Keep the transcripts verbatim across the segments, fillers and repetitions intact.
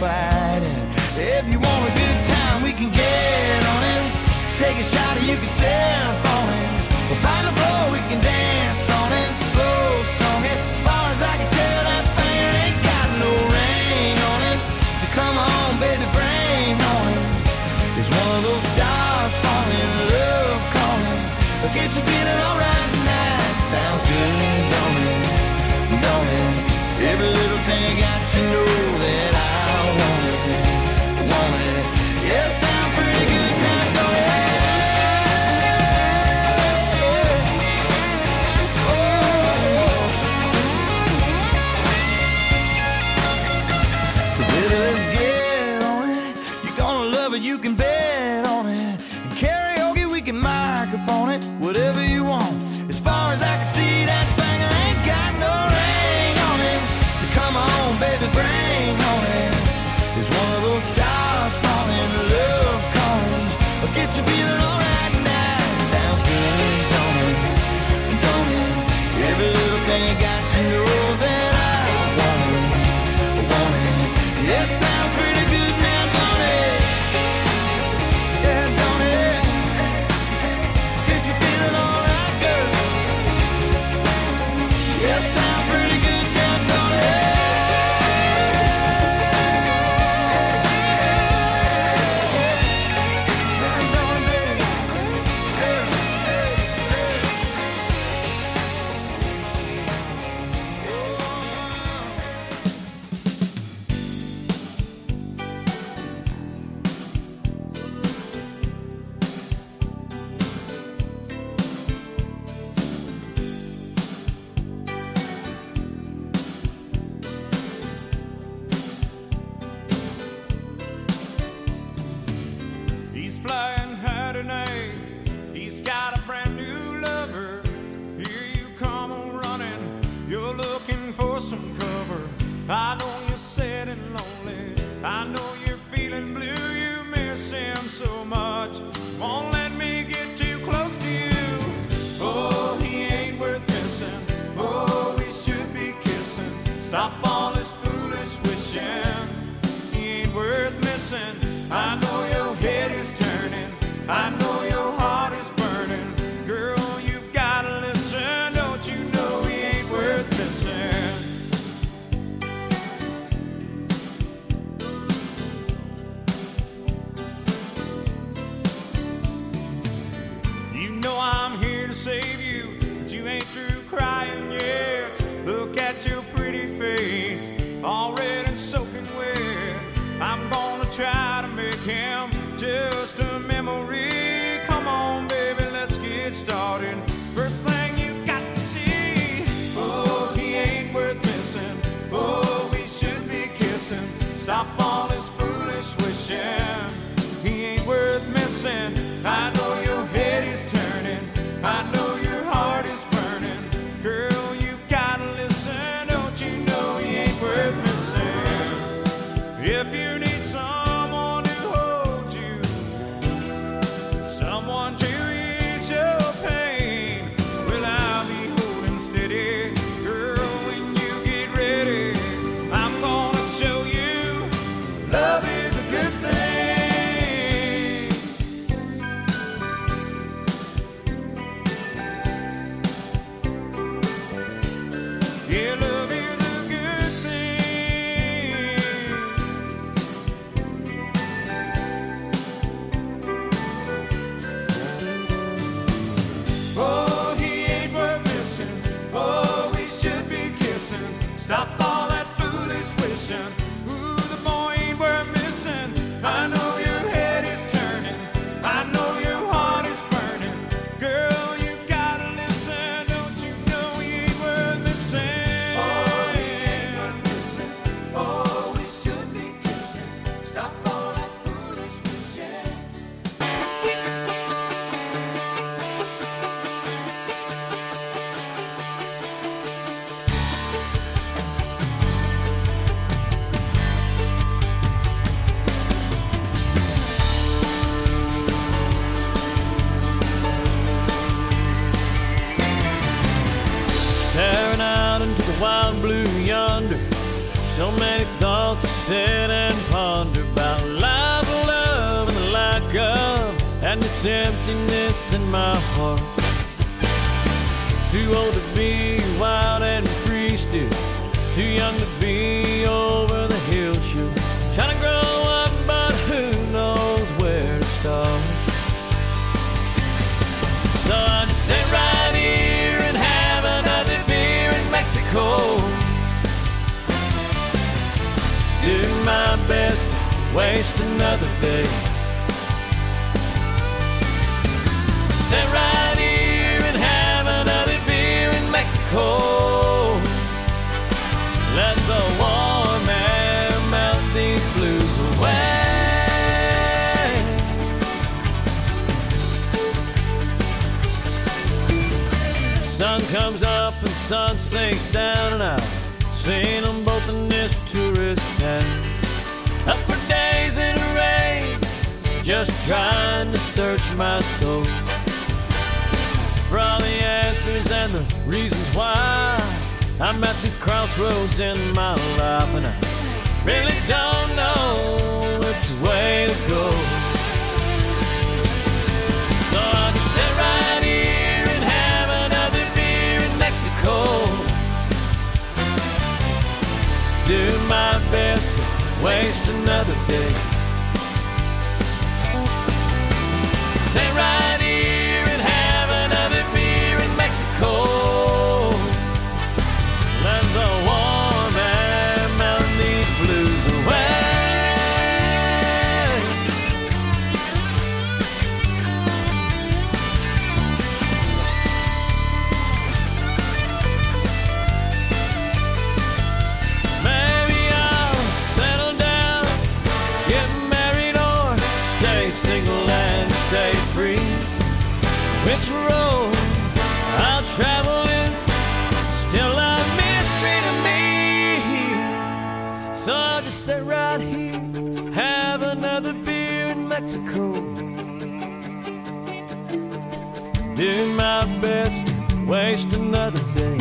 fight. And if you want a good time, we can get on it. Take a shot or you can sip on it. We'll find a floor, we can dance on it. Slow song it. As far as I can tell, that thing ain't got no ring on it. So come on, baby, bring on it. It's one of those stars falling, love calling. But get you feeling alright tonight. Sounds good, don't it? Don't it? Every little thing got you know that I want it, want it. Yeah, it sounds pretty good now, don't it? So baby, let's get on it. You're gonna love it, you can bet on it. And karaoke, we can microphone it. Whatever you want. As far as I can see, that thing ain't got no ring on it. So come on, baby, bring on it. It's one of those stars falling, love calling. I'll get you feeling alright now. Sounds good, don't it? Don't it? Every little thing got you know that I want it, want it. Yeah, sounds pretty good now, don't it? Yeah, don't it? Get you feeling alright, girl. Yeah, sounds pretty good now, don't it? He's flying high tonight. He's got a brand new lover. Here you come on running. You're looking for some cover. I know you're sad and lonely. I know you're feeling blue. You miss him so much. Won't let me get too close to you. Oh, he ain't worth missing. Oh, we should be kissing. Stop all this foolish wishing. He ain't worth missing. I know your head is turning. I know your heart is burning. Girl, you gotta listen. Don't you know he ain't worth missing? You know I'm here to save you, but you ain't through crying yet. Look at your pretty face, all red and soaking wet. I'm gonna try to make him just a memory. Come on, baby, let's get started. First thing you got to see. Oh, he ain't worth missing. Oh, we should be kissing. Stop all this foolish wishing. He ain't worth missing. I know your head is turning. I know your heart is burning. Girl, you gotta listen. Don't you know he ain't worth missing? If you need someone to hold you, someone to ease your pain, well, I'll be holding steady. Girl, when you get ready, I'm gonna show you love is a good thing. Yeah, love is a good thing. Oh, he ain't worth missing. Oh, we should be kissing. Stop all that foolish wishing. Ooh, the boy ain't worth missing. I know your head is turning. I know your heart is burning. Girl, you gotta listen. Don't you know he ain't worth missing? Oh, he ain't worth missing. Oh, we should be kissing. Stop all that foolish wishing. Staring out into the wild blue yonder, so many thoughts said and pondered. wonder about life, love, and the lack of, and this emptiness in my heart. Too old to be wild and free still, too young to be over the hill shoot. Trying to grow up, but who knows where to start. So I just sit right here and have another beer in Mexico. Do my best to waste another day. Sit right here and have another beer in Mexico. Let the warm air melt these blues away. Sun comes up and sun sinks down, and I've seen them both in this tourist town. Up for days in the rain, just trying to search my soul for all the answers and the reasons why I'm at these crossroads in my life, and I really don't know which way to go. So I'll just sit right here and have another beer in Mexico. Do my best to waste another day. Sit right here and have another beer in Mexico. Let the warm air melt these blues away. Maybe I'll settle down, get married, or stay single and stay free. Which road I'll travel is still a mystery to me. So I'll just sit right here, have another beer in Mexico. Do my best to waste another day.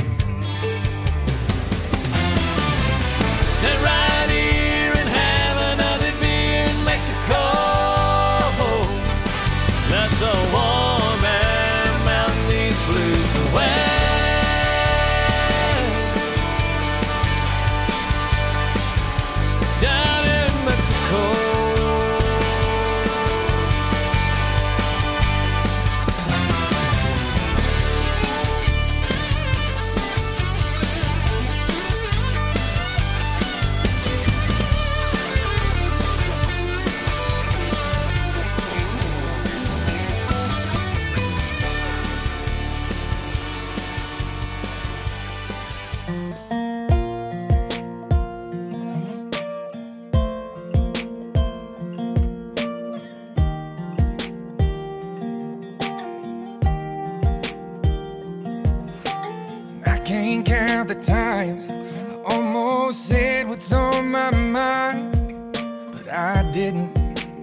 Sit right here and have another beer in Mexico. Let the warm air melt these blues away. Down in Mexico. Can't count the times I almost said what's on my mind, but I didn't.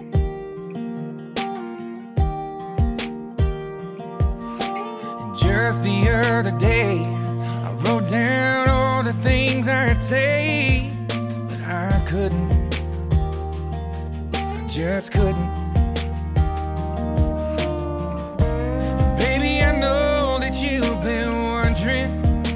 And just the other day I wrote down all the things I'd say, but I couldn't. I just couldn't. And baby, I know that you've been wondering.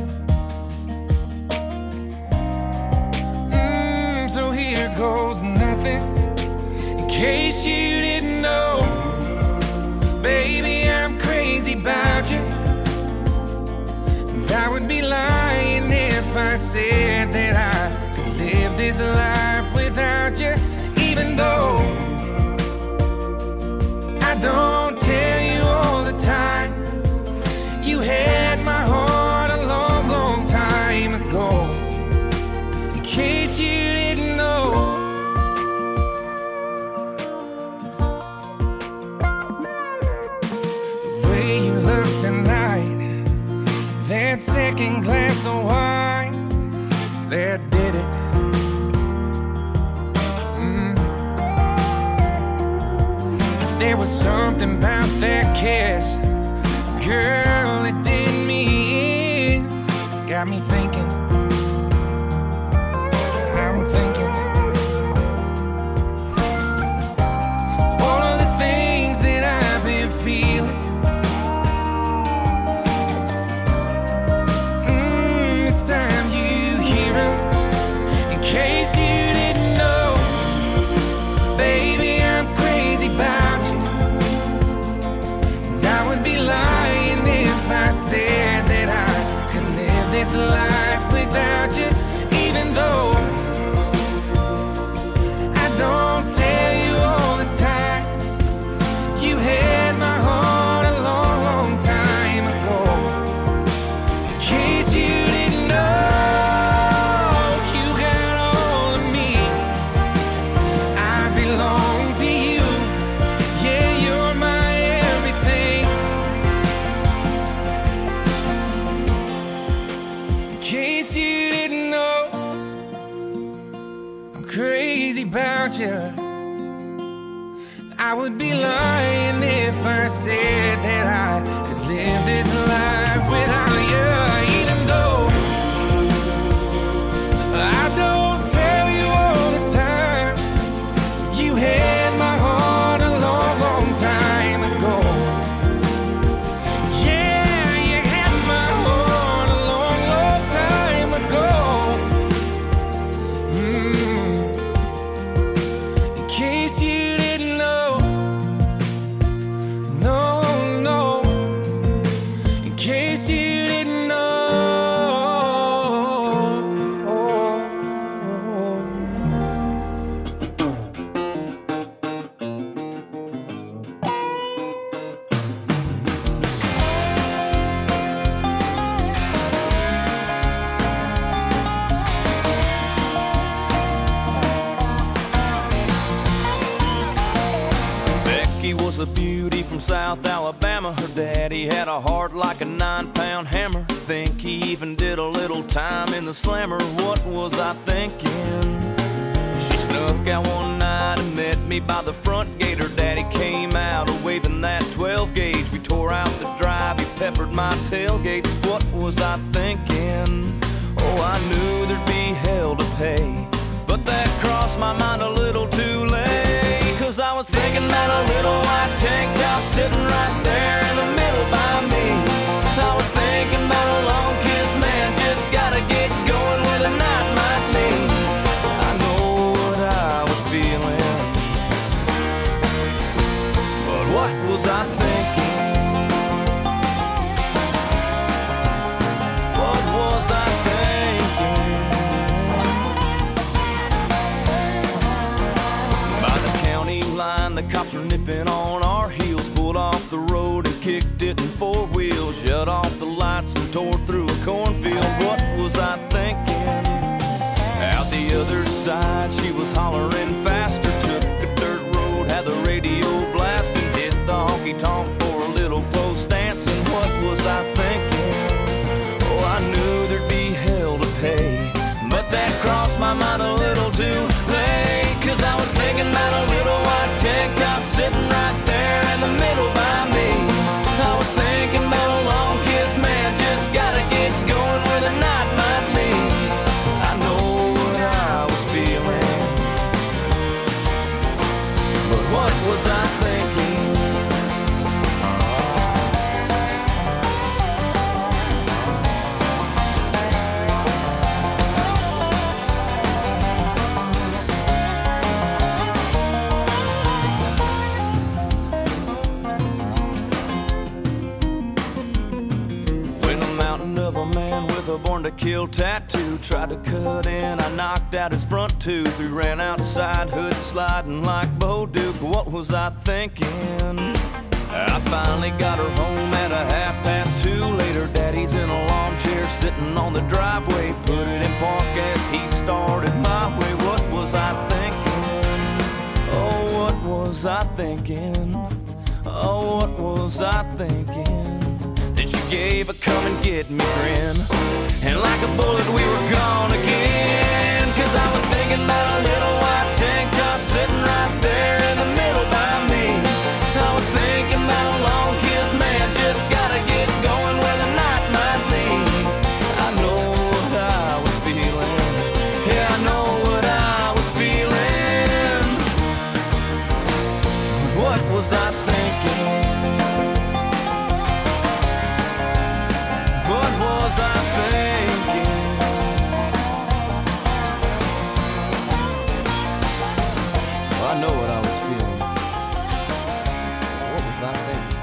Goes nothing. In case you didn't know, baby, I'm crazy about you, and I would be lying if I said that I could live this life without you. Even though I don't tell you all the time, you had my heart a long, long time ago. In case you didn't know, that second glass of wine that did it. Mm. There was something about that kiss, girl, it did me in. Got me thinking, I'm thinking, without you. I would be lying if I said that I could live this life without you. Even though I don't tell you all the time, you had my heart a long, long time ago. Yeah, you had my heart a long, long time ago. Mm. In case you didn't know, no, no. In case you didn't know. Becky was a beauty from South Alabama. Her daddy had a heart like a nine-pound hammer. Think he even did a little time in the slammer. What was I thinking? She snuck out one night and met me by the front gate. Her daddy came out a waving that twelve gauge. We tore out the drive, he peppered my tailgate. What was I thinking? Oh, I knew there'd be hell to pay, but that crossed my mind a little too late. Cause I was thinking about a little white tank top sitting right there in the middle by me. I was thinking about a long kiss, man, just gotta get going where the night might lead. I know what I was feeling, but what was I thinking? What was I thinking? By the county line, the cops were nipping on our heels. Pulled off the road and kicked it in four wheels. Shut off the lights and tore through a cornfield. What was I thinking? Out the other side, she was hollering faster. Took a dirt road, had the radio blasting. Hit the honky-tonk for a little close dancing. What was I thinking? Oh, I knew there'd be hell to pay, but that crossed my mind a little too late. Cause I was thinking about a little white tank top sitting right there in the middle by me. I was thinking about a long kiss, man, just gotta get going where the night might lead. I know what I was feeling, but what was I thinking? A born to kill tattoo tried to cut in, I knocked out his front tooth. We ran outside, hood sliding like Bo Duke. What was I thinking? I finally got her home at a half past two. Later, daddy's in a lawn chair sitting on the driveway. Put it in park as he started my way. What was I thinking? Oh, what was I thinking? Oh, what was I thinking? Then she gave a come and get me grin, and like a bullet we were gone again. Cause I was thinking about a little white tank top sitting right there in the middle by me. I was thinking about a long kiss, man, just gotta get going where the night might lead. I know what I was feeling, yeah, I know what I was feeling. What was I thinking? What was I thinking? Well, I know what I was feeling. What was I thinking?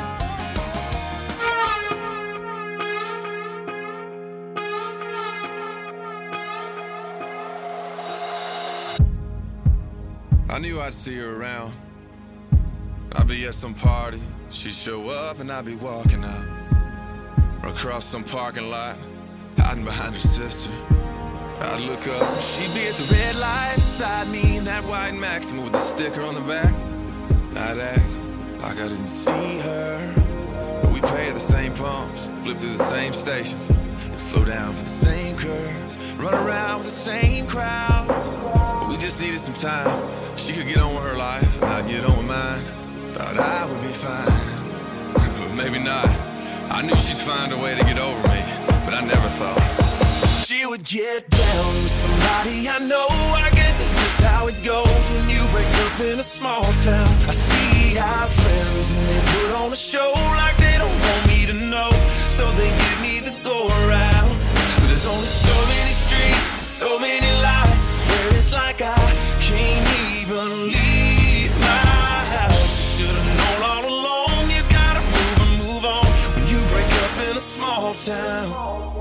I knew I'd see her around. I'd be at some party, she'd show up and I'd be walking out. Or across some parking lot, hiding behind her sister. I'd look up, she'd be at the red light beside me in that white Maxima with the sticker on the back. I'd act like I didn't see her, but we pay at the same pumps, flip through the same stations, and slow down for the same curves, run around with the same crowds. We just needed some time. She could get on with her life, and I'd get on with mine. Thought I would be fine, but maybe not. I knew she'd find a way to get over me, but I never thought she would get down with somebody I know. I guess that's just how it goes when you break up in a small town. I see our friends and they put on a show like they don't want me to know, so they give me the go around. But there's only so many streets, so many lights. I swear it's like I can't even leave my house. Should've known all along, you gotta move and move on when you break up in a small town.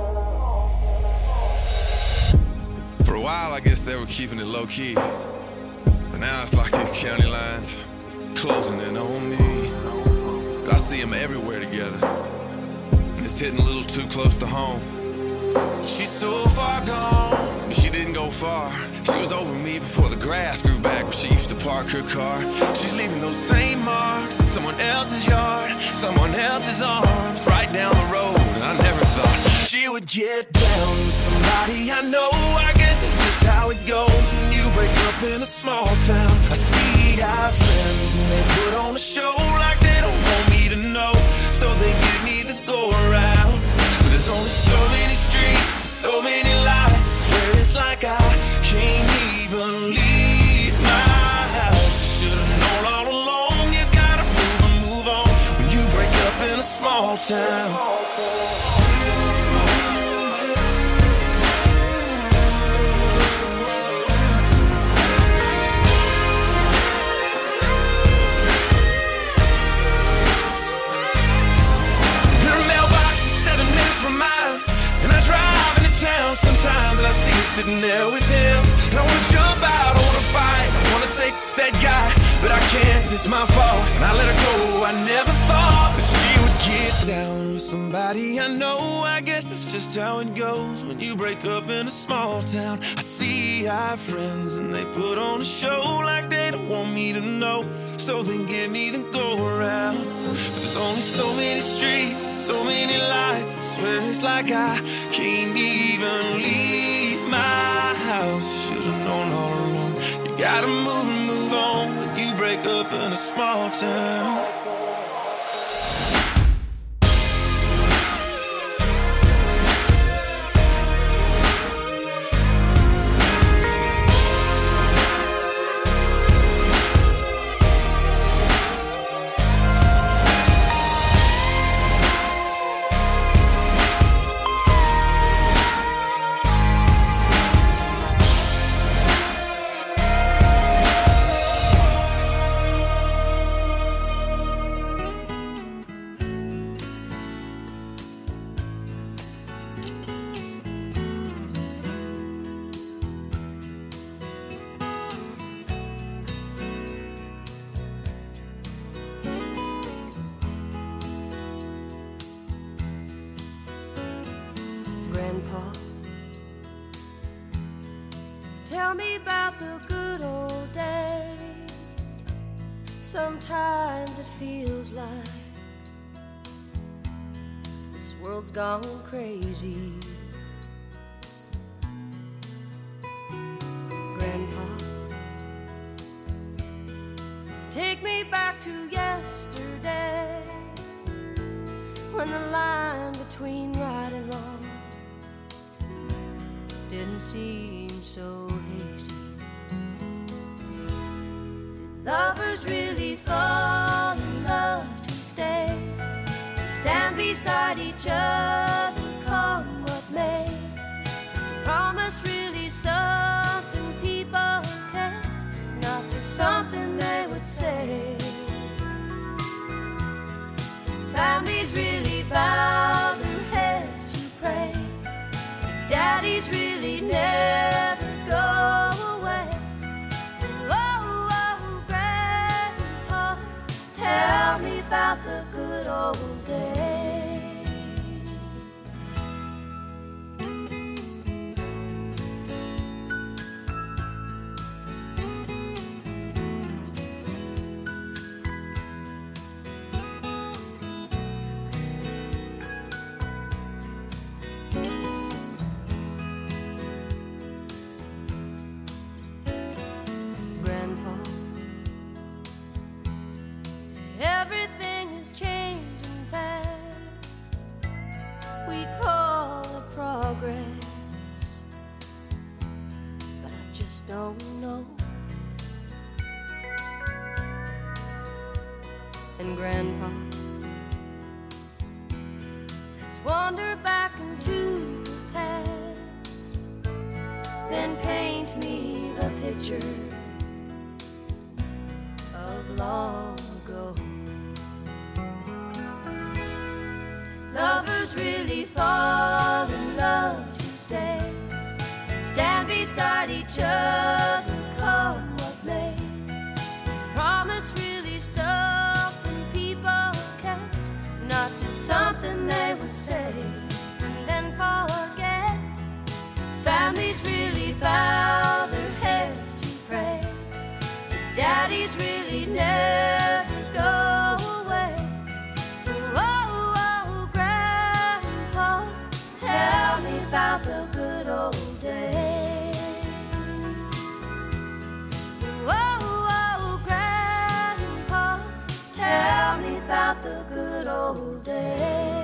For a while, I guess they were keeping it low-key, but now it's like these county lines closing in on me. I see them everywhere together, and it's hitting a little too close to home. She's so far gone, but she didn't go far. She was over me before the grass grew back where she used to park her car. She's leaving those same marks in someone else's yard, someone else's arms, right down the road. And I never thought she would get down with somebody I know. I guess that's just how it goes when you break up in a small town. I see our friends and they put on a show like they don't want me to know, so they give me the go around. But there's only so many streets, so many lights. I swear it's like I can't even leave my house. Should've known all along, you gotta move and move on when you break up in a small town. Sometimes and I see you sitting there with him, and I wanna jump out, I wanna fight, I wanna say that guy, but I can't, it's my fault, and I let her go. I never thought that she would get down with somebody I know. I guess that's just how it goes when you break up in a small town. I see our friends and they put on a show like they don't want me to know, so they give me the go around. But there's only so many streets and so many lights. I swear it's like I can't even leave my house. Should've known all along, you gotta move and move on when you break up in a small town. Grandpa, tell me about the good old days. Sometimes it feels like this world's gone crazy. Grandpa, take me back to yesterday, when the line between right and wrong didn't seem so hazy. Did lovers really fall in love to stay, stand beside each other, come what may? Is a promise really something people kept, not just something they would say? Families really bow their heads to pray, daddies really never go away. Oh, oh, Grandpa, tell me about the good old days. Grandpa. Let's wander back into the past, then paint me the picture of long ago. Lovers really fall in love to stay, stand beside each other, come what may. Is promise really something people kept, not just something they would say and then forget? Families really bow their heads to pray, daddies really never go away. Oh, oh, Grandpa, tell me about the good old days. Oh, oh, Grandpa, tell me about the good old days.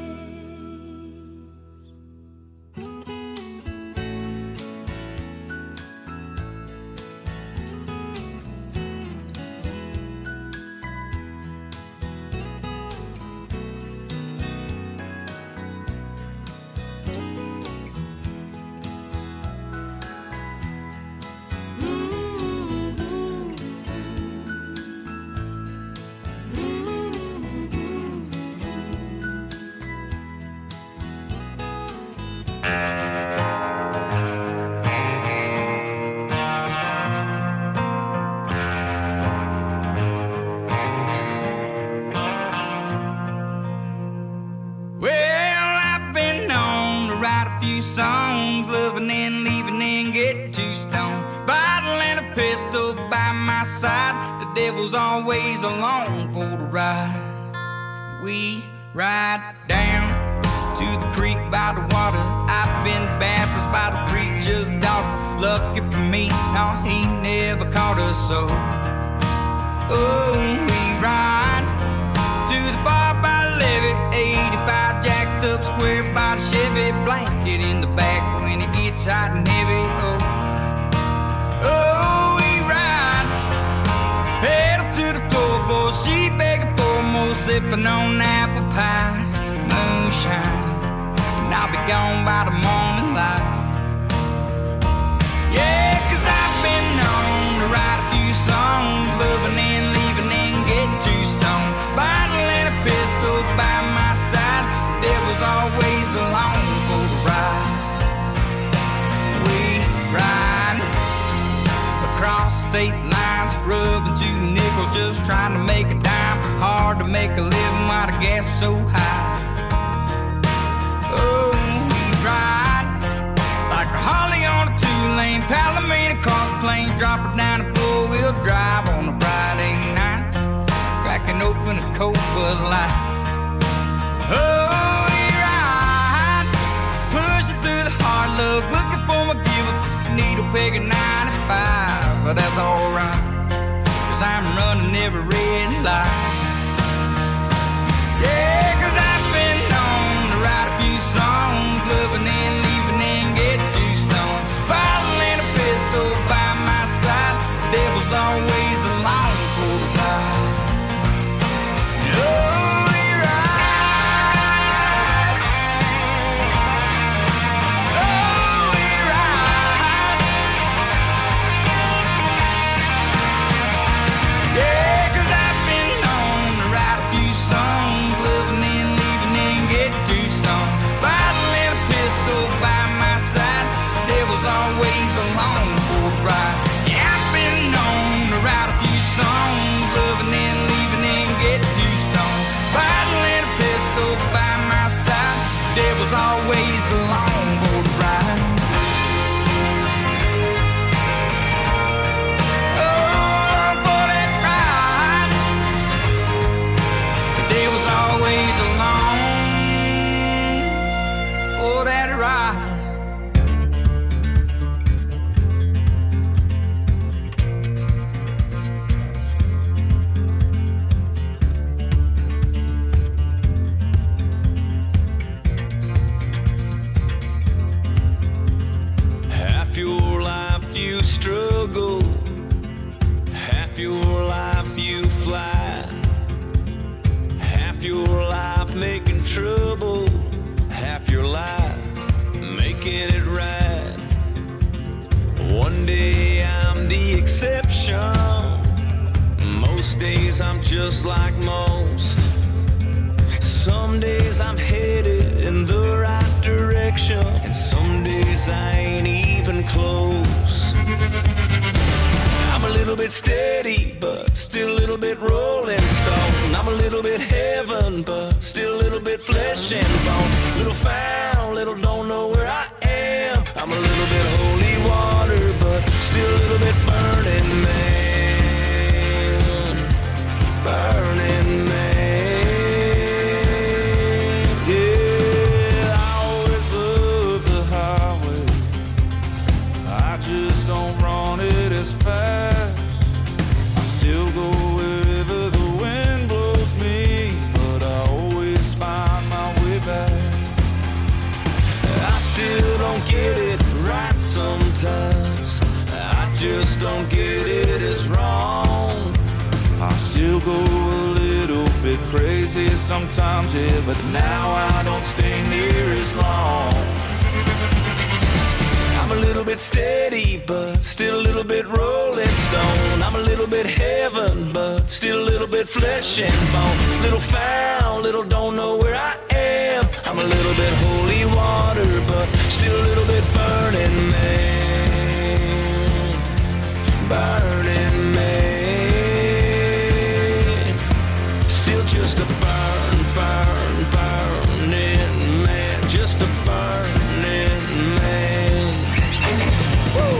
Songs, loving and leaving and get too stoned. Bottle and a pistol by my side, the devil's always along for the ride. We ride down to the creek by the water. I've been baptized by the preacher's daughter. Lucky for me, no, he never caught us so. Oh, we ride to the bar by the levee, eighty-five jacked up square by the Chevy, blanket in the back when it gets hot and heavy. Oh, oh, we ride, pedal to the floorboard, she begging for more, sipping on apple pie, moonshine, and I'll be gone by the morning light. Yeah, 'cause I've been known to write a few songs, loving and leaving and get too stoned. Bottle and a pistol by my side, there was always along for the ride. We ride across state lines, rubbing two nickels, just trying to make a dime. Hard to make a living while the gas is so high. Oh, we ride like a Harley on a two-lane Palomino cross plain, drop it down and four-wheel drive on a Friday night, cracking open a cold Bud Light. Oh, we ride, pushing through the hard luck, looking for my give-up, needle peg at ninety-five, but that's alright, 'cause I'm running every red light. Yeah, 'cause I've been known to write a few songs, loving and leaving and get too stoned. Bottle and a pistol by my side, the devil's always along for the ride. Oh, we ride. Oh, we ride. Yeah, 'cause I've been known to write a few songs, loving and leaving and get too stoned. Bottle and a pistol by my side, the devil's always along for the ride. Yeah, I've been known to write a few songs, loving and leaving and get too stoned. Bottle and a pistol by my side, the devil's always along for the ride. Oh, for that ride, the devil's always along for that ride. Half your life you struggle, half your life you fly. just like most. Some days I'm headed in the right direction, and some days I ain't even close. I'm a little bit steady, but still a little bit rolling stone. I'm a little bit heaven, but still a little bit flesh and bone. Little found, little don't know where I am. I'm a little bit holy water, but still a little bit burning man. Burning man. Yeah, I always love the highway. I just don't run it as fast. I still go wherever the wind blows me, but I always find my way back. I still don't get it right sometimes. I just don't get it as wrong. I still go a little bit crazy sometimes, yeah, but now I don't stay near as long. I'm a little bit steady, but still a little bit rolling stone. I'm a little bit heaven, but still a little bit flesh and bone. Little found, little don't know where I am. I'm a little bit holy water, but still a little bit burning man. Burning man. Still just a burn, burn, burning man. Just a burning man. Woo!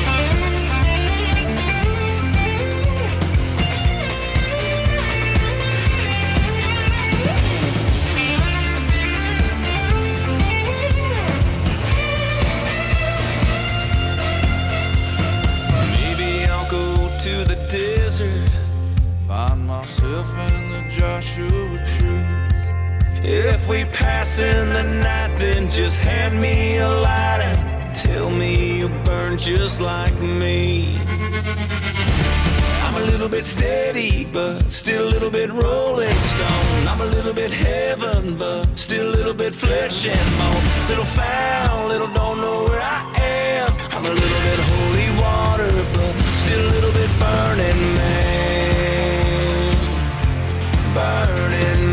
Maybe I'll go to the desert, Find myself in the Joshua tree. if we pass in the night, then just hand me a light and tell me you burn just like me. I'm a little bit steady, but still a little bit rolling stone. I'm a little bit heaven, but still a little bit flesh and bone. Little found, little don't know where I am. I'm a little bit holy water, but still a little bit burning man. Burning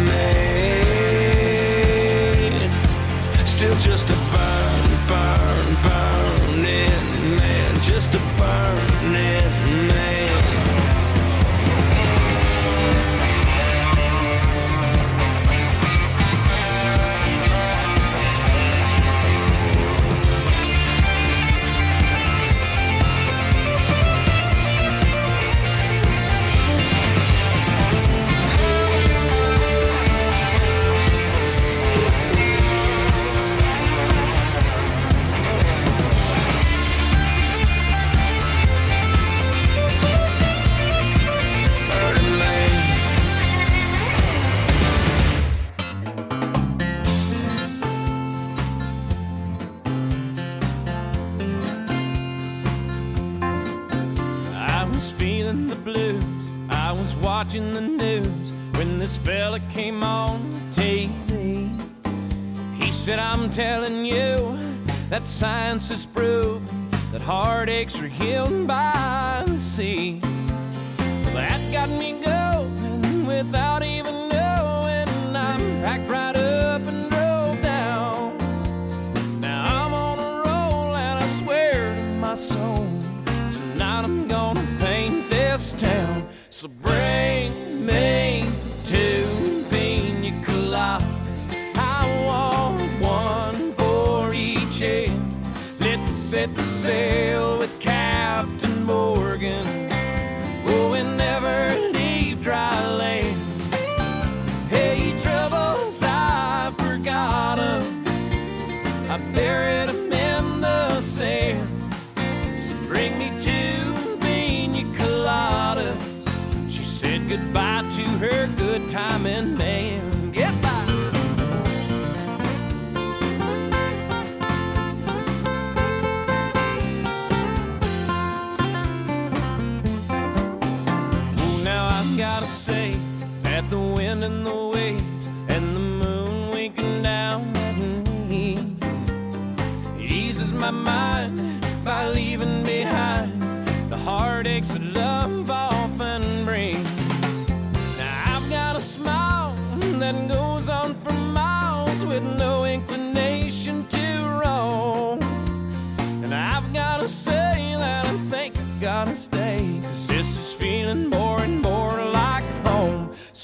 man. Still just a burn, burn, burning man. Just a burning man. Burning man. I was feeling the blues. I was watching the news when this fella came on T V. He said, I'm telling you that science has proved that heartaches are healed by the sea. Well, that got me going without even knowing. I packed right up and drove down. Now I'm on a roll and I swear to my soul, tonight I'm gonna paint this town. So bring me two pina coladas. I want one for each head. Let's set the sail with Captain Morgan. Oh, and never leave dry land. Hey, troubles, I forgot 'em. I buried 'em in the sand. So bring me two pina coladas. She said goodbye to her good timing man. Goodbye. Oh, now I've gotta say that the wind and the waves and the moon winking down at me eases my mind by leaving behind the heartaches that love often brings. Now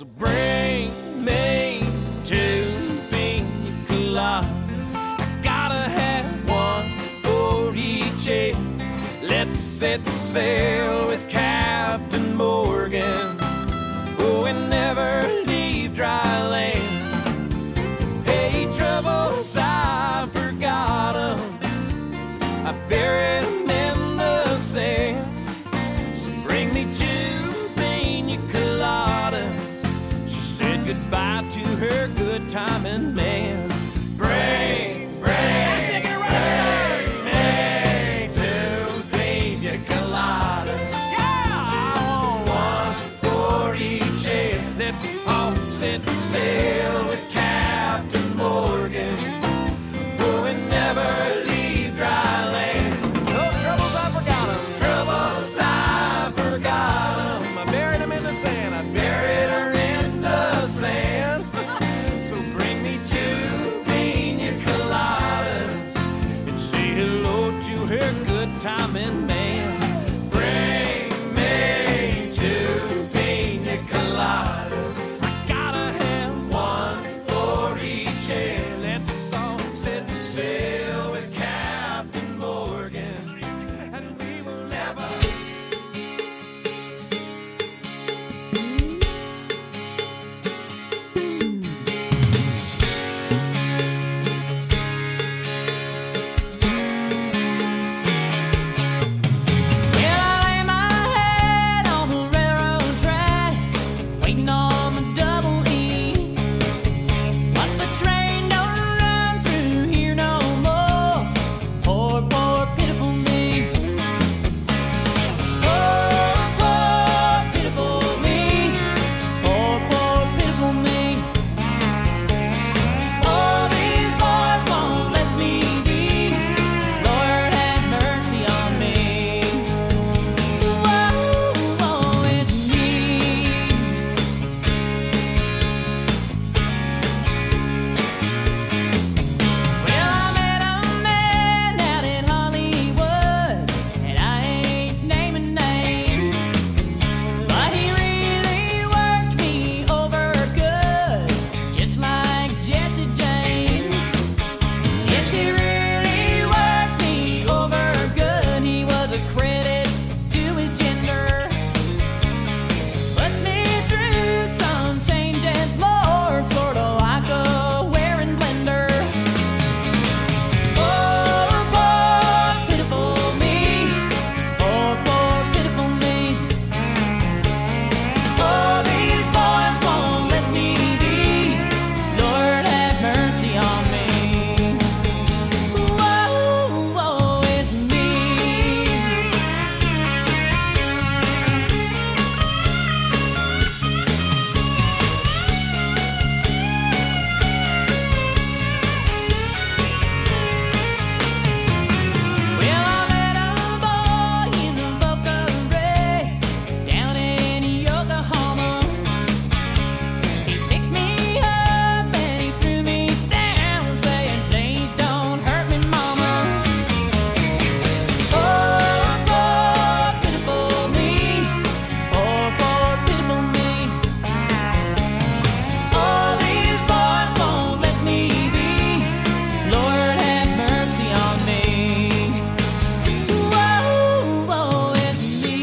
So bring me two pina coladas. I gotta have one for each head. Let's set sail with Captain Morgan. Oh, and never leave dry land. Hey, troubles, I forgot 'em. I buried 'em in the sand. So bring me two pina coladas. She said goodbye to her good timing man. Bring, bring, take it right, bring two pina coladas. Yeah, I want one for each head. Let's all set sail with Captain Morgan. Oh, and never leave dry land. No troubles, I forgot 'em. Troubles, I forgot 'em. I buried 'em in the sand. I buried her in the sand. So bring me two pina coladas and say hello to her good timing man. Bring me two pina coladas. I gotta have one for each head. Let's all set sail with Captain Morgan, and we will never. Well, I lay my head on the railroad track, waiting on the double E. But the train don't run through here no more. Poor, poor, pitiful me. Poor, poor, pitiful me. Poor, poor, pitiful me. All these boys won't let me be. Lord, have mercy on me. Whoa, whoa, it's me. Well, I met a man out in Hollywood, and I ain't naming names, but he really worked me over good, just like Jesse James. Yes, he really worked me over good. He was a credit to his gender. Put me through some changes, Lord, sort of like a wearing blender. Poor, poor, pitiful me. Poor, poor, pitiful me. All these boys won't let me be. Lord, have mercy on me. Whoa, whoa, it's me. Well, I met a boy in the Boca Raton down in Yokohama. He picked me up and he threw me down, saying, "Please don't hurt me, mama." Poor, poor, pitiful me. Poor, poor, pitiful me. All these boys won't let me be. Lord, have mercy on me. Whoa, whoa, it's me.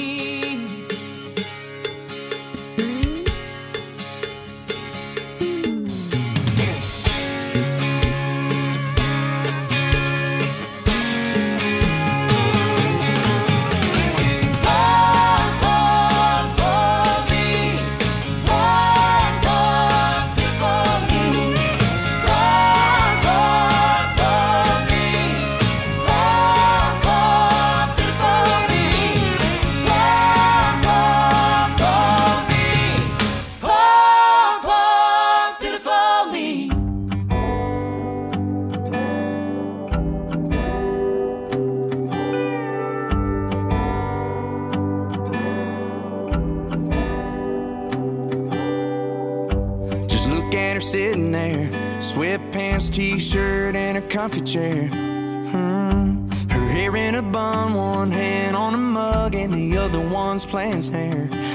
Poor, poor, poor me. Poor, poor, pitiful me. Poor, poor, poor me. Poor, poor, pitiful me. Poor, poor, poor me. Poor, poor, pitiful me. Just look at her sitting there, sweatpants, t-shirt, and a comfy chair. Hmm. Her hair in a bun, one hand on a mug, and the other one's playing snare.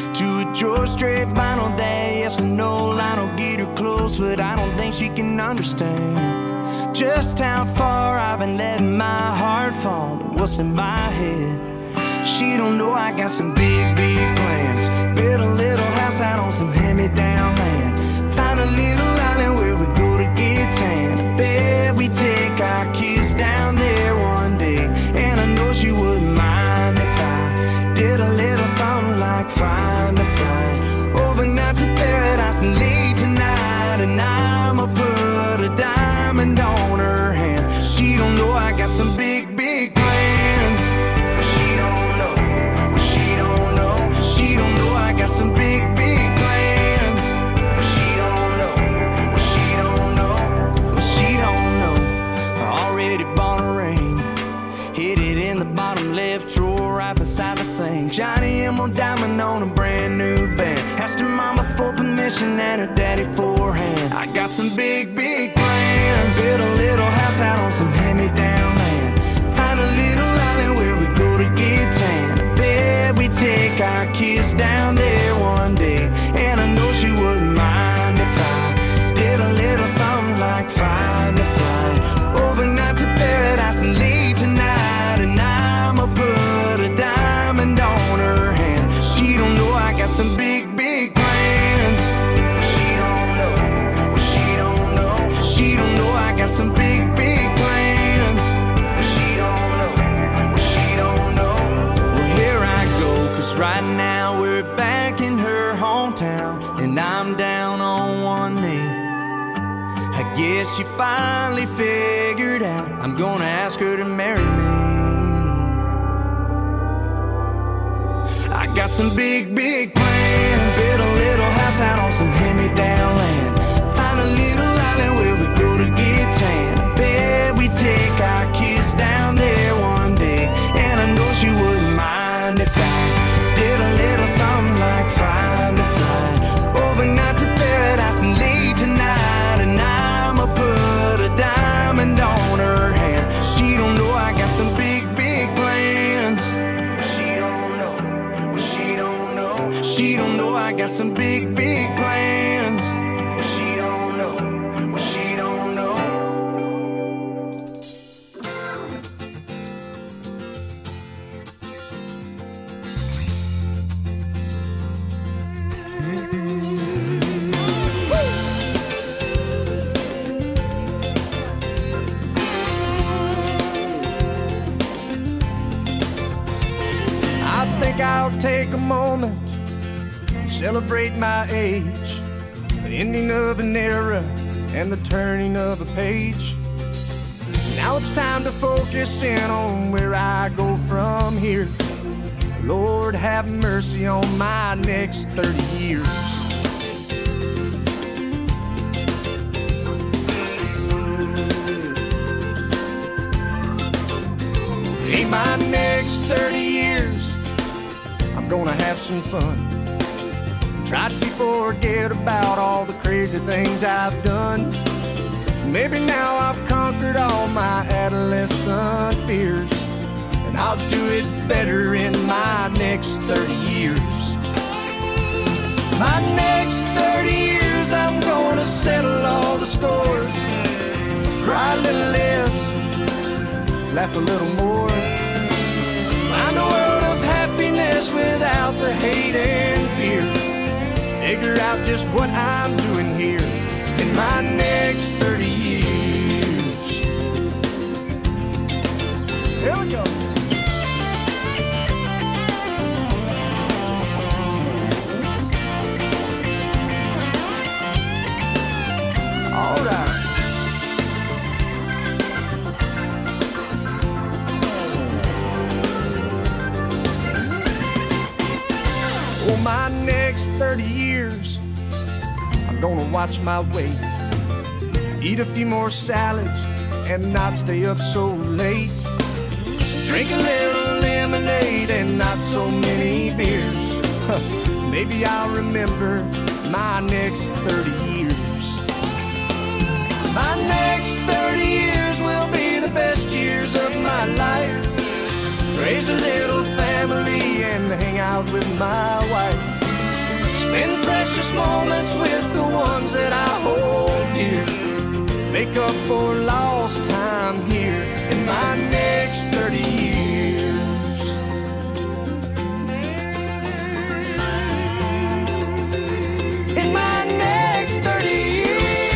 To a George Strait vinyl that yes or no line will get her close, but I don't think she can understand just how far I've been letting my heart fall and what's in my head. She don't know I got some big, big plans. Build a little house out on some hand-me-down land. Find a little island where we go to get tan. I bet we take our kids down there one day, and I know she wouldn't mind if I did a little something like find a flight overnight to paradise and leave tonight. And I'ma put a diamond on her hand. She don't know I got some big, big plans. She don't know, she don't know, she don't know I got some big, big plans. She don't know, she don't know, she don't know. I already bought a ring, hid it in the bottom left drawer right beside the sink. Johnny Emerald diamond on a brand new band. Asked her mama for permission and her daddy for a hand. I got some big, big plans. Build a little house out on some hand-me-down land. Find a little island where we go to get tan. I bet we take our kids down there one day, and I know she wouldn't mind if I did a little something like find a flight overnight to paradise and leave tonight. And I'ma put a diamond on her hand. She don't know I got some big, big plans. She don't know, she don't know, she don't know I got some big, big plans. She don't know, she don't know. Well, here I go, cause right now we're back in her hometown, and I'm down on one knee. I guess she finally figured out I'm gonna ask her to marry me. I got some big, big plans. Build a little house out on some hand-me-down land. Find a little island where we go to get tan. I bet we take our kids down there one day, and I know she wouldn't mind if I did a little something like find a flight overnight to paradise and leave tonight. And I'ma put a diamond on her hand. She don't know I got some big, big plans. She don't know, she don't know, she don't know I got some big, big plans. She don't know, she don't know. I think I'll take a moment, celebrate my age, the ending of an era and the turning of a page. Now it's time to focus in on where I go from here. Lord, have mercy on my next thirty years. In my next thirty years, I'm gonna have some fun. Try to forget about all the crazy things I've done. Maybe now I've conquered all my adolescent fears, and I'll do it better in my next thirty years. My next thirty years, I'm gonna settle all the scores. Cry a little less, laugh a little more. Find a world of happiness without the hate and fear. Figure out just what I'm doing here in my next thirty years. Here we go. All right. For my next thirty years, I'm gonna watch my weight, eat a few more salads and not stay up so late, drink a little lemonade and not so many beers. Maybe I'll remember my next thirty years. My next thirty years will be the best years of my life. Raise a little family and hang out with my wife. Spend precious moments with the ones that I hold dear. Make up for lost time here in my next thirty years. In my next thirty years.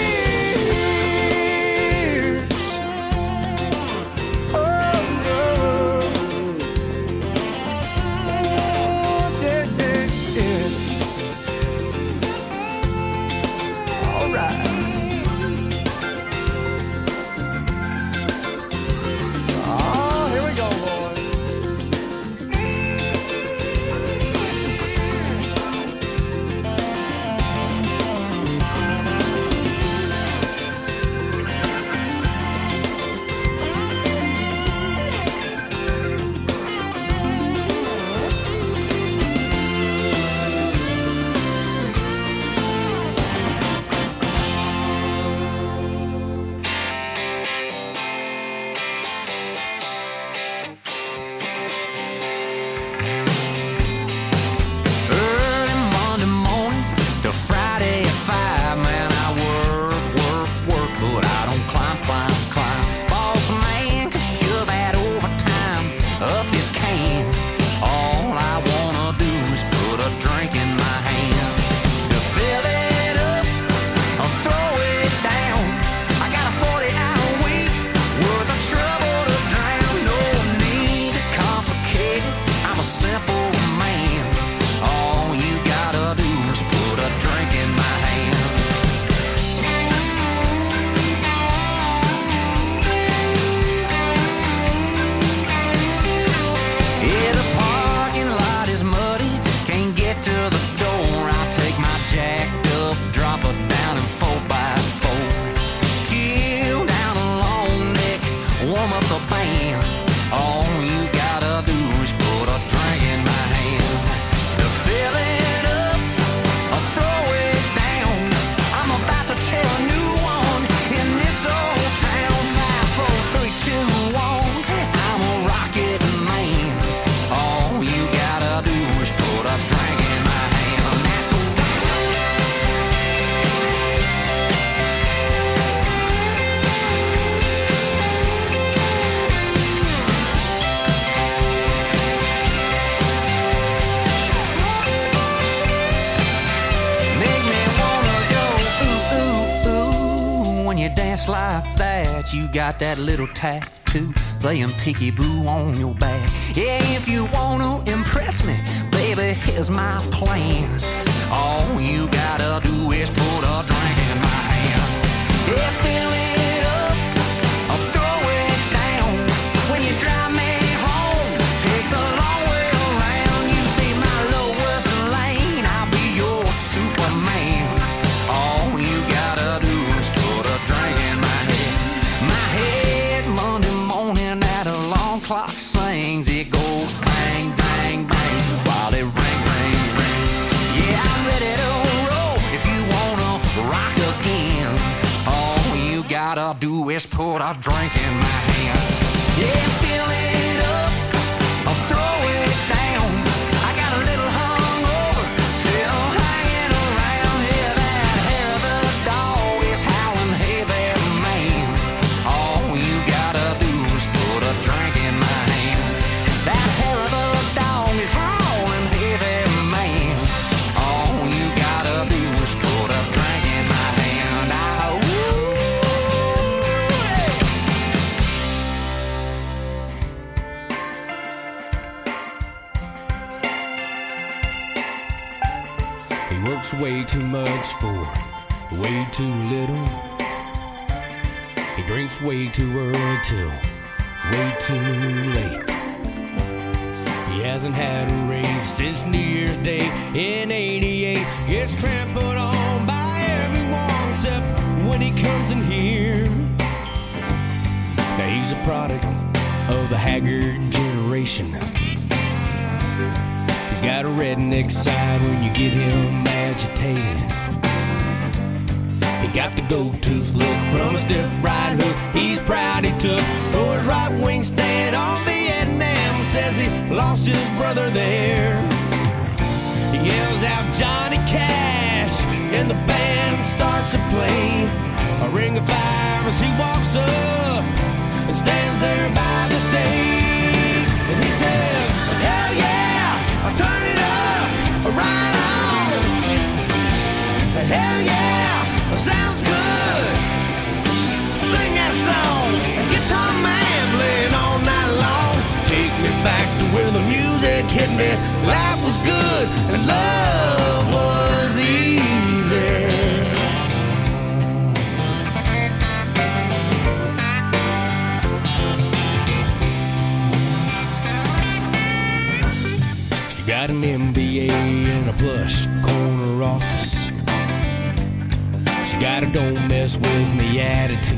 Like that, you got that little tattoo playing peekaboo on your back. Yeah, if you wanna impress me, baby, here's my plan. All you gotta do is put a drink in my hand. Yeah, fill it up or throw it down. When you drive me home, take the long way around. You be my Lois Lane, I'll be your Superman. All you gotta do is put a drink in my head. My head Monday morning at a long clock sings. It goes bang, bang, bang while it ring, ring, rings. Yeah, I'm ready to roll if you wanna rock again. All you gotta do is put a drink in my hand. Yeah, fill it up or throw it down. I got a little hungover, still hanging around. Yeah, that hair of the dog is howling, hey there, man. All you gotta do is put a drink in my hand. That hair of the dog is howling, hey there, man. All you gotta do is put a drink in my hand. Ah, ooh, He works way too much for way too little. He drinks way too early till way too late. He hasn't had a raise since New Year's Day in eighty-eight. Gets trampled on by everyone except when he comes in here. Now he's a product of the haggard generation. He's got a redneck side when you get him agitated. He got the gold tooth look from a stiff right hook. He's proud he took for his right wing stand on Vietnam. Says he lost his brother there. He yells out Johnny Cash. and the band starts to play. A ring of fire as he walks up and stands there by the stage. And he says, hell yeah, I'll turn it up, right on. Hell yeah, sounds good. Sing that song, guitar man playing all night long. Take me back to where the music hit me. Life was good and love was easy. She got an M B A and a plush corner office. She got a don't mess with me attitude.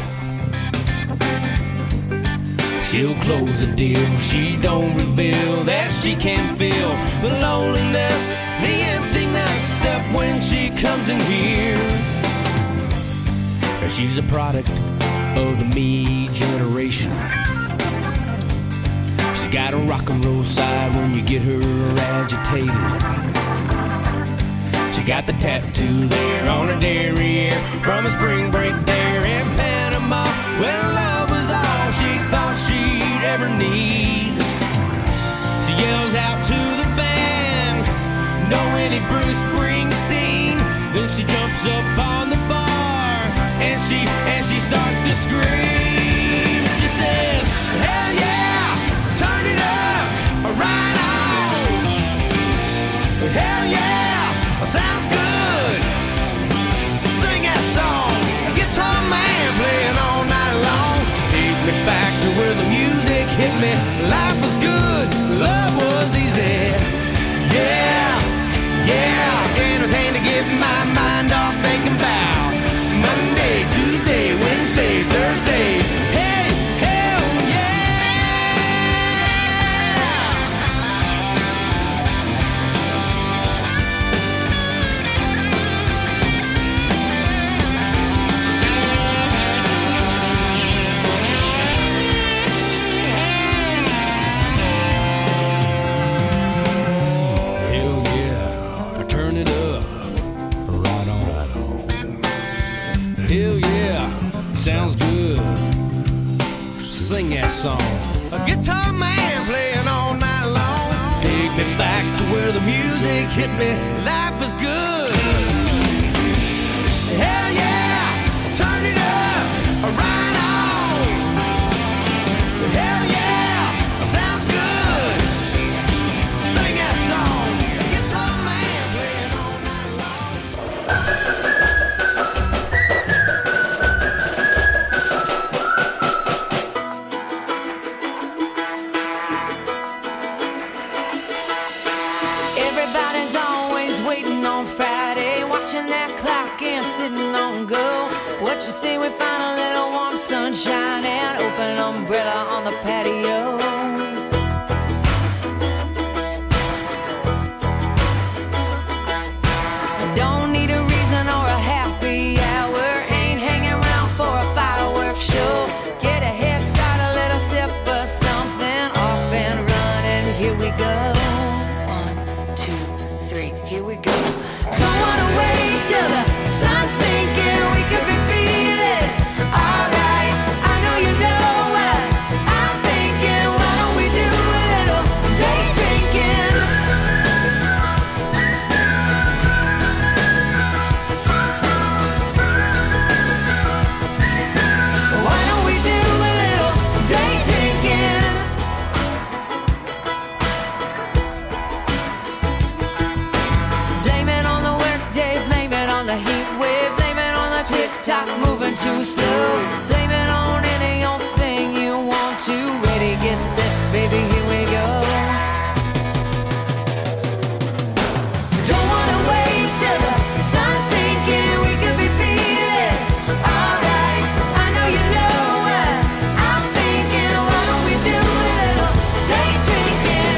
She'll close the deal, she don't reveal that she can feel the loneliness, the emptiness, except when she comes in here. She's a product of the me generation. She got a rock and roll side when you get her agitated. She got the tattoo there on her derriere from a spring break there in Panama, when love was all she thought she'd ever need. She yells out to the band, "No any Bruce Springsteen." Then she jumps up on the bar and she and she starts to scream. She says, hell yeah, turn it up, right on. Hell yeah, sounds good. Sing that song, guitar man playing all night long. Take me back to where the music hit me. Life was good, love was easy. Yeah, yeah, anything to get my mind off thinking about Monday, Tuesday, Wednesday, Thursday. Hey, hell sounds good. Sing that song. A guitar man playing all night long. Take me back to where the music hit me. Life was good. Hell yeah, turn it up, right on. Hell yeah, sounds good. Sing that song. A guitar man playing all night long. Everybody's always waiting on Friday, watching that clock and sitting on go. What you say we find a little warm sunshine and open umbrella on the patio. Don't need a reason or a happy hour, ain't hanging around for a fireworks show. Get a head start, a little sip of something, off and running, here we go. Here we go. Don't wanna wait till the sun's sinking. We could be feeling alright. I know you know what I'm thinking. Why don't we do a little day drinking? Why don't we do a little day drinking? The heat wave, blame it on the tick-tock moving too slow. Blame it on any old thing you want to. Ready, get set, baby, here we go. Don't wanna wait till the sun's sinking. We could be feeling alright. I know you know what I'm thinking. Why don't we do a little day drinking?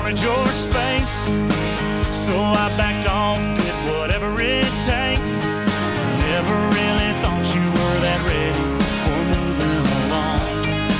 wanted your space, so I backed off, did whatever it takes. Never really thought you were that ready for moving along.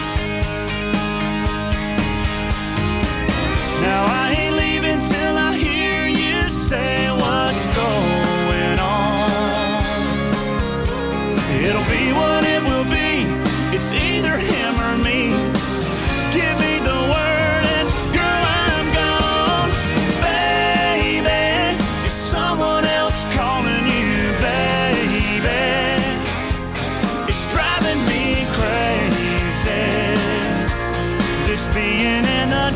Now I ain't leaving till I hear you say what's going on. It'll be what it will be, it's either him or me. Give me the word and girl, I'm gone. Baby, is someone else calling you, baby? It's driving me crazy, this being in the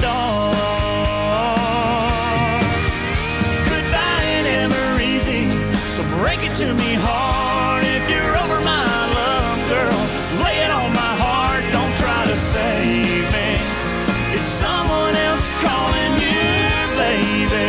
dark. Goodbye ain't ever easy, so break it to me hard. If you're over my love, girl, lay it on my heart. Don't try to save me, is someone else calling you, baby?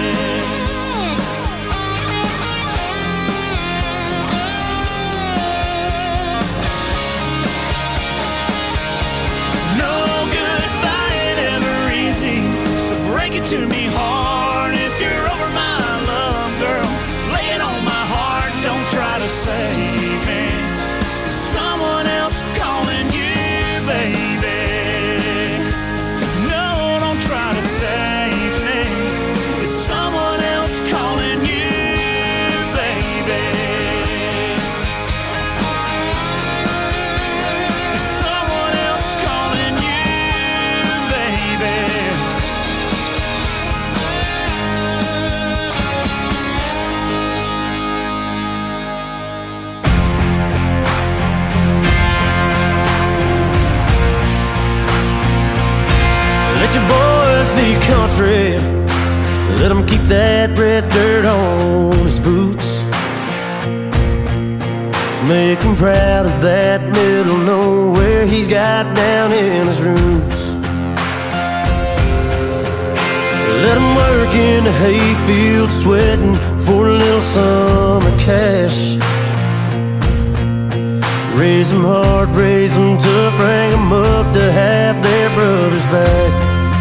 No, goodbye ain't ever easy, so break it to me hard. If you're over my love, girl, lay it on my heart. Don't try to save me, is someone else calling you, baby? No, don't try to save me, is someone else calling you, baby? Is someone else calling you, baby? Let your boys be country, let them keep that red dirt on his boots. Make him proud of that middle nowhere he's got down in his roots. Let him work in the hayfield sweating for a little summer cash. Raise them hard, raise them tough, bring them up to have their brothers back.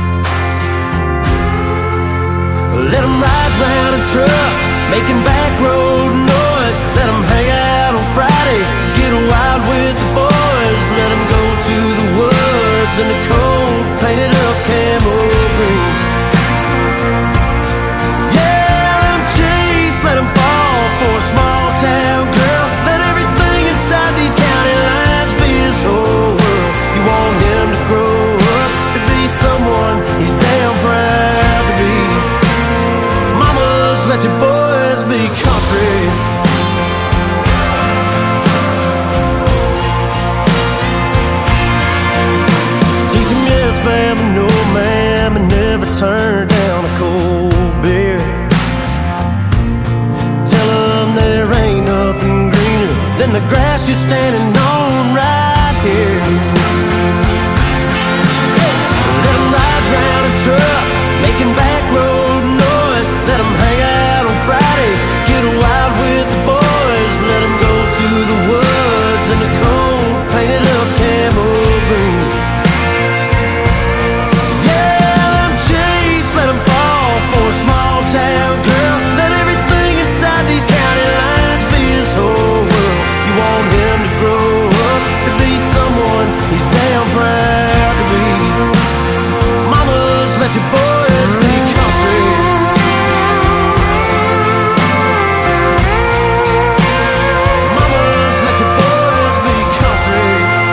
Let them ride round in trucks, making back road noise. Let them hang out on Friday, get wild with the boys. Let them go to the woods in the cold, painted up camo green. Yeah, let them chase, let them fall for a small town girl. Let everything inside these county lines be his whole world. You want him to grow up to be someone he's damn proud to be. Mamas, let your boys be country. Teach him yes, ma'am, and no, ma'am, and never turn down a cold beer. Tell him there ain't nothing greener than the grass you're standing on right here. Let them ride round in trucks, making back road noise. Let them hang out on Friday, get wild with the boys. Let them go to the woods in the cold, painted up camo green. Yeah, let them chase, let them fall for a small town girl. Let everything inside these county lines be his whole world. You want him to grow up to be someone he's damn proud to be. Mamas, let your boys be country. Mamas, let your boys be country.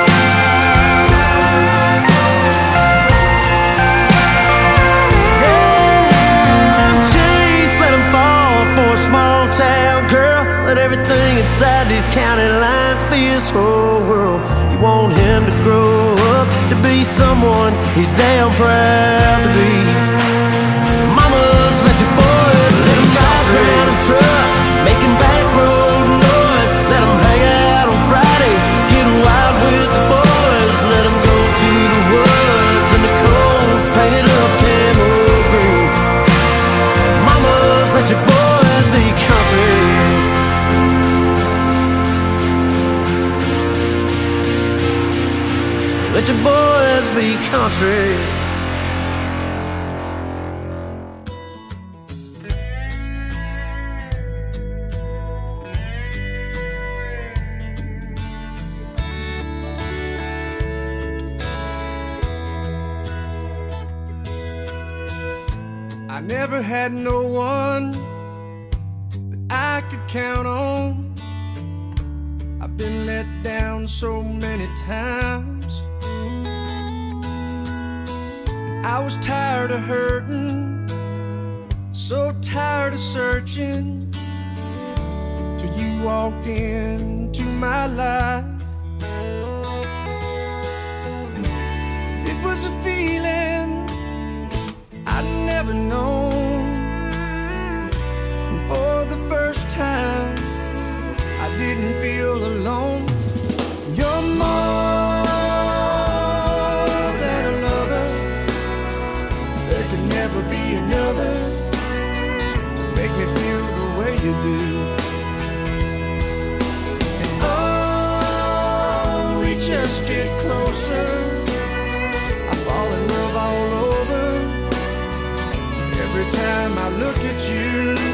Yeah, let 'em chase, let 'em fall for a small town girl. Let everything inside these county lines be his whole world. You want him to grow up to be someone he's damn proud to be. Mamas, let your boys let 'em ride round in trucks, making back road noise. Let 'em hang out on Friday, get wild with the boys. Let 'em go to the woods in the cold, painted up camo green. Mamas, let your boys be country. Let your boys be country. I never had no one that I could count on. I've been let down so many times. I was tired of hurting, so tired of searching, till you walked into my life. It was a feeling I'd never known, and for the first time I didn't feel alone. You're more than a lover. There can never be another to make me feel the way you do. And oh, we just get closer. I fall in love all over every time I look at you.